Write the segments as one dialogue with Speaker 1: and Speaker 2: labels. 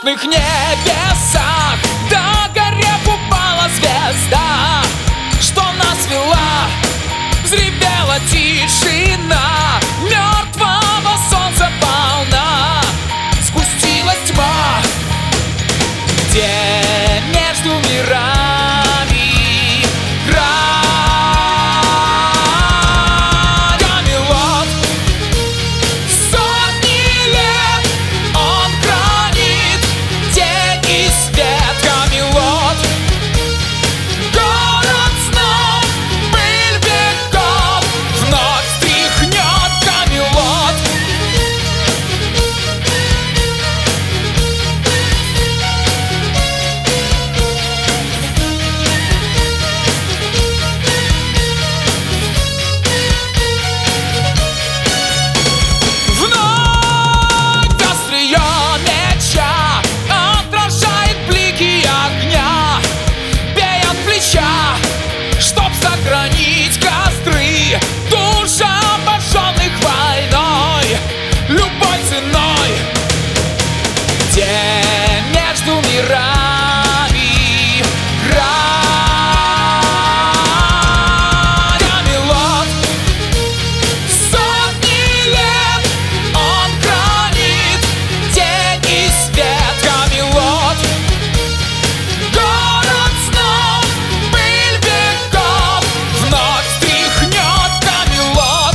Speaker 1: бессмертных небесах догорев упала звезда, что нас вела, взревела тишина, мертвого солнца волна, сгустилась тьма, где между мирами Камелот. Сотни лет он хранит тень и свет. Камелот, город снов, пыль веков вновь стряхнет. Камелот. Вновь острие меча отражает блики огня, бей от плеча, чтоб сохранить костры душ обожженных войной, любой ценой, где между мирами Камелот. Сотни лет он хранит тень и свет. Камелот, город снов, пыль веков вновь стряхнет. Камелот.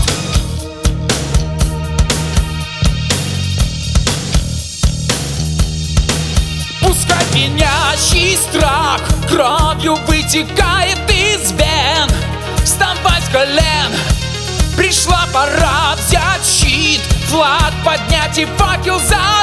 Speaker 1: Пускай пьянящий страх кровью вытекает из вен, вставай с колен, пришла пора взять щит, флаг поднять и факел за